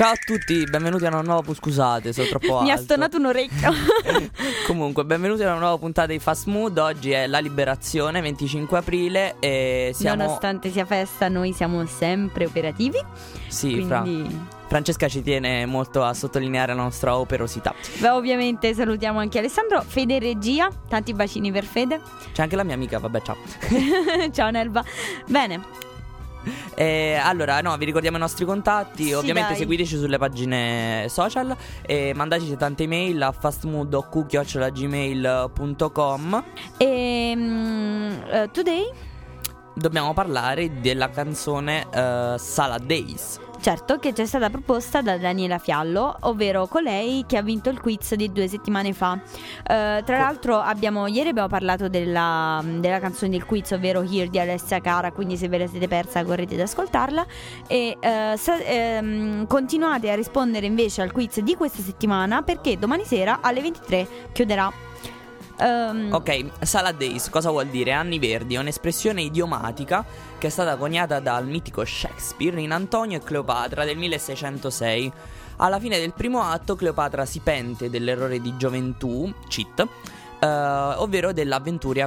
Ciao a tutti, benvenuti a una nuova scusate, sono troppo alto. Mi ha stonato un orecchio. Comunque, benvenuti a una nuova puntata di Fast Mood. Oggi è la liberazione, 25 aprile e siamo... Nonostante sia festa, noi siamo sempre operativi. Sì, quindi... Francesca ci tiene molto a sottolineare la nostra operosità. Beh, ovviamente salutiamo anche Alessandro, Fede in regia, tanti bacini per Fede. C'è anche la mia amica, vabbè, ciao. Ciao Nelva. Bene. Allora, no, vi ricordiamo i nostri contatti. Sì, ovviamente dai. seguiteci sulle pagine social e mandateci tante email a fastmood.gmail.com. Today? Dobbiamo parlare della canzone Salad Days. Certo, che ci è stata proposta da Daniela Fiallo, ovvero colei che ha vinto il quiz di 2 settimane fa. Tra l'altro ieri abbiamo parlato della canzone del quiz, ovvero Here di Alessia Cara, quindi se ve la siete persa correte ad ascoltarla. E continuate a rispondere invece al quiz di questa settimana, perché domani sera alle 23 chiuderà. Ok, Salad Days cosa vuol dire? Anni verdi, è un'espressione idiomatica che è stata coniata dal mitico Shakespeare in Antonio e Cleopatra del 1606. Alla fine del primo atto Cleopatra si pente dell'errore di gioventù, cheat, ovvero dell'avventura,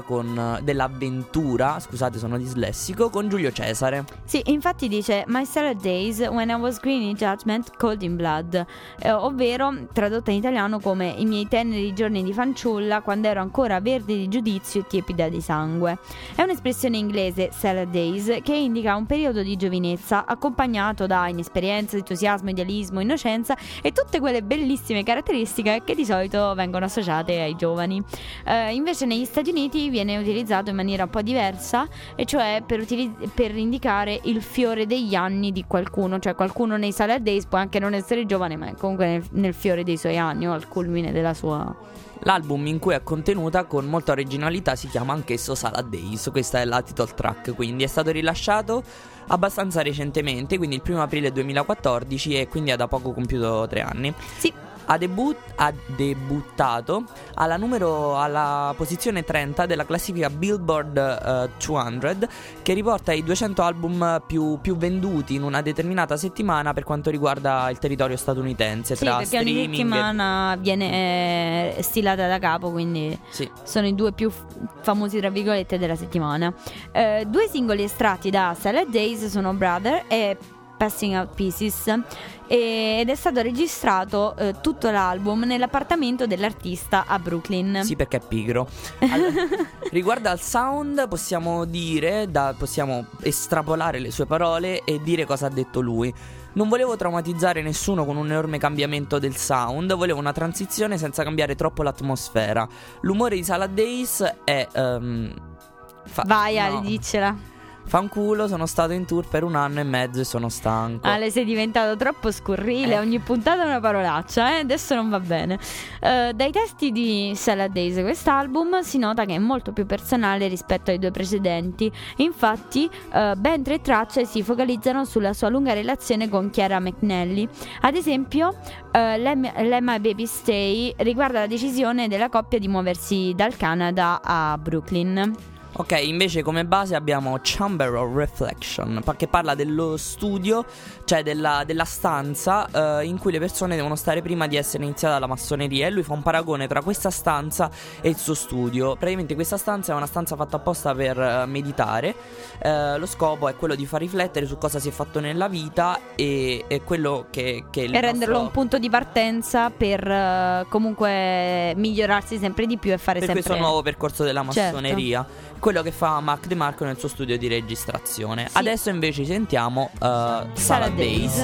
scusate sono dislessico, con Giulio Cesare. Sì, infatti dice My salad days when I was green in judgment, cold in blood, ovvero tradotta in italiano come i miei teneri giorni di fanciulla quando ero ancora verde di giudizio e tiepida di sangue. È un'espressione inglese, salad days, che indica un periodo di giovinezza accompagnato da inesperienza, entusiasmo, idealismo, innocenza e tutte quelle bellissime caratteristiche che di solito vengono associate ai giovani. Invece negli Stati Uniti viene utilizzato in maniera un po' diversa, e cioè per indicare il fiore degli anni di qualcuno. Cioè qualcuno nei Salad Days può anche non essere giovane, ma è comunque nel fiore dei suoi anni o al culmine della sua... L'album in cui è contenuta con molta originalità si chiama anch'esso Salad Days. Questa è la title track, quindi è stato rilasciato abbastanza recentemente, quindi il 1 aprile 2014, e quindi ha da poco compiuto 3 anni. Sì. Ha debuttato alla posizione 30 della classifica Billboard 200, che riporta i 200 album più venduti in una determinata settimana per quanto riguarda il territorio statunitense. Sì, tra perché ogni streaming settimana viene stilata da capo, quindi sì. Sono i 2 più famosi tra virgolette della settimana. 2 singoli estratti da Salad Days sono Brother e Passing Out Pieces, ed è stato registrato tutto l'album nell'appartamento dell'artista a Brooklyn. Sì, perché è pigro. Riguardo al sound possiamo estrapolare le sue parole e dire cosa ha detto lui. Non volevo traumatizzare nessuno con un enorme cambiamento del sound, volevo una transizione senza cambiare troppo l'atmosfera. L'umore di Salad Days è Vai Ale, diccela. Fanculo, sono stato in tour per 1 anno e mezzo e sono stanco. Ale, sei diventato troppo scurrile, ogni puntata è una parolaccia, adesso non va bene. Dai testi di Salad Days, quest'album, si nota che è molto più personale rispetto ai 2 precedenti. Infatti ben 3 tracce si focalizzano sulla sua lunga relazione con Chiara McNally. Ad esempio Let My Baby Stay riguarda la decisione della coppia di muoversi dal Canada a Brooklyn. Ok, invece come base abbiamo Chamber of Reflection, che parla dello studio, cioè della stanza in cui le persone devono stare prima di essere iniziata la massoneria, e lui fa un paragone tra questa stanza e il suo studio. Praticamente questa stanza è una stanza fatta apposta per meditare. Lo scopo è quello di far riflettere su cosa si è fatto nella vita e quello che e renderlo un punto di partenza per comunque migliorarsi sempre di più e fare per sempre questo nuovo percorso della massoneria. Certo. Quello che fa Mark DeMarco nel suo studio di registrazione. Sì. Adesso invece sentiamo Salad Days.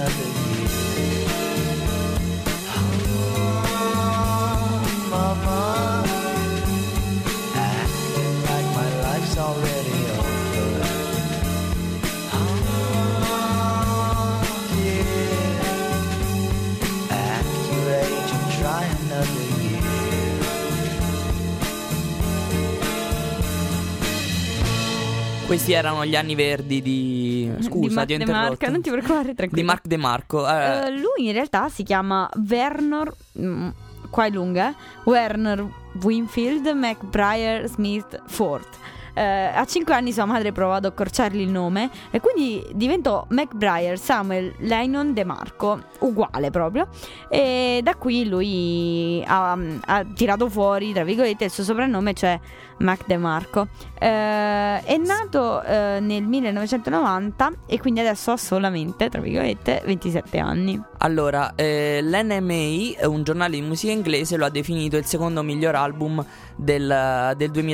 another year. Oh, mama, acting like my life's already over. Oh, dear, act your age and try another year. Questi erano gli anni verdi di... Scusa, ti ho interrotto. Non ti preoccupare, tranquillo. Di Mark DeMarco. Lui in realtà si chiama Werner... qua è lunga, Werner Winfield McBriar Smith Ford. A 5 anni sua madre provò ad accorciargli il nome e quindi diventò McBriar Samuel Lennon DeMarco, uguale proprio, e da qui lui ha tirato fuori, tra virgolette, il suo soprannome, cioè Mac DeMarco. È nato nel 1990 e quindi adesso ha solamente, tra virgolette, 27 anni. Allora, l'NMA, un giornale di musica inglese, lo ha definito il secondo miglior album del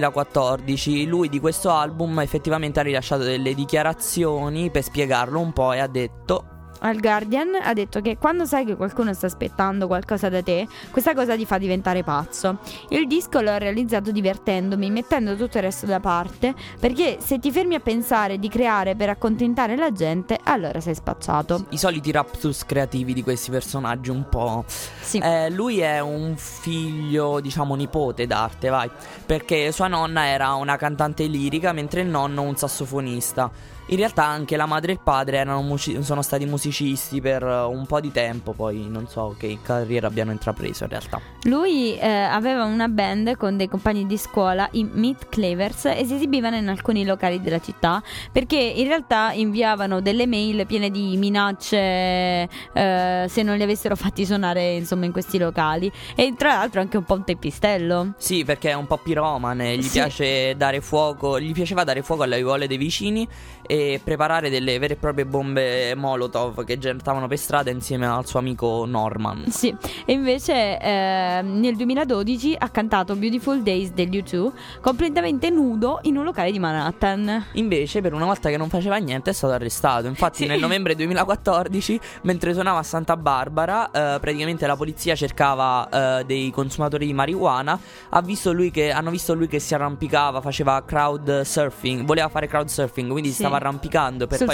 2014. Lui di questo album effettivamente ha rilasciato delle dichiarazioni per spiegarlo un po' e ha detto... Al Guardian ha detto che quando sai che qualcuno sta aspettando qualcosa da te, questa cosa ti fa diventare pazzo. Il disco l'ho realizzato divertendomi, mettendo tutto il resto da parte, perché se ti fermi a pensare di creare per accontentare la gente, allora sei spacciato. I soliti raptus creativi di questi personaggi un po'. Sì. Lui è un figlio, diciamo nipote d'arte, vai, perché sua nonna era una cantante lirica mentre il nonno un sassofonista. In realtà anche la madre e il padre sono stati musicisti per un po' di tempo, poi non so che carriera abbiano intrapreso in realtà. Lui aveva una band con dei compagni di scuola, i Meat Clavers, e si esibivano in alcuni locali della città, perché in realtà inviavano delle mail piene di minacce se non li avessero fatti suonare, insomma, in questi locali. E tra l'altro anche un po' un teppistello. Sì, perché è un po' piromane, gli piace dare fuoco, gli piaceva dare fuoco alle aiuole dei vicini e preparare delle vere e proprie bombe Molotov che gettavano per strada insieme al suo amico Norman. Sì, e invece nel 2012 ha cantato Beautiful Days degli U2 completamente nudo in un locale di Manhattan. Invece per una volta che non faceva niente è stato arrestato. Infatti nel novembre 2014, mentre suonava a Santa Barbara, praticamente la polizia cercava dei consumatori di marijuana. Hanno visto lui che si arrampicava, faceva crowd surfing, voleva fare crowd surfing, quindi stava arrampicando per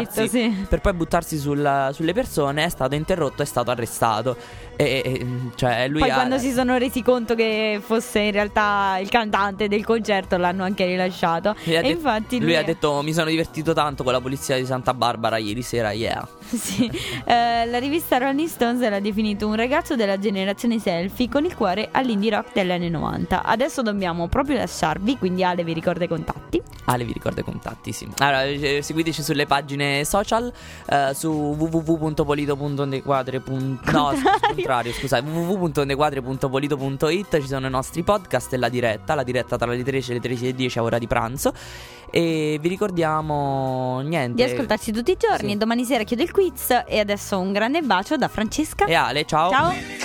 poi buttarsi sulle persone. È stato interrotto, è stato arrestato cioè lui poi quando si sono resi conto che fosse in realtà il cantante del concerto l'hanno anche rilasciato. Infatti lui ha detto: mi sono divertito tanto con la polizia di Santa Barbara ieri sera, yeah. Sì. La rivista Rolling Stones l'ha definito un ragazzo della generazione selfie con il cuore all'indie rock degli anni 90. Adesso dobbiamo proprio lasciarvi, quindi Ale vi ricorda i contatti. Ale vi ricorda i contatti, sì. Allora seguiteci sulle pagine social, su www.ondequadre.polito.it ci sono i nostri podcast e la diretta tra le 13 e le 13:10 a ora di pranzo. E vi ricordiamo niente, di ascoltarci tutti i giorni. Domani sera chiudo il quiz. E adesso un grande bacio da Francesca e Ale, ciao. Ciao.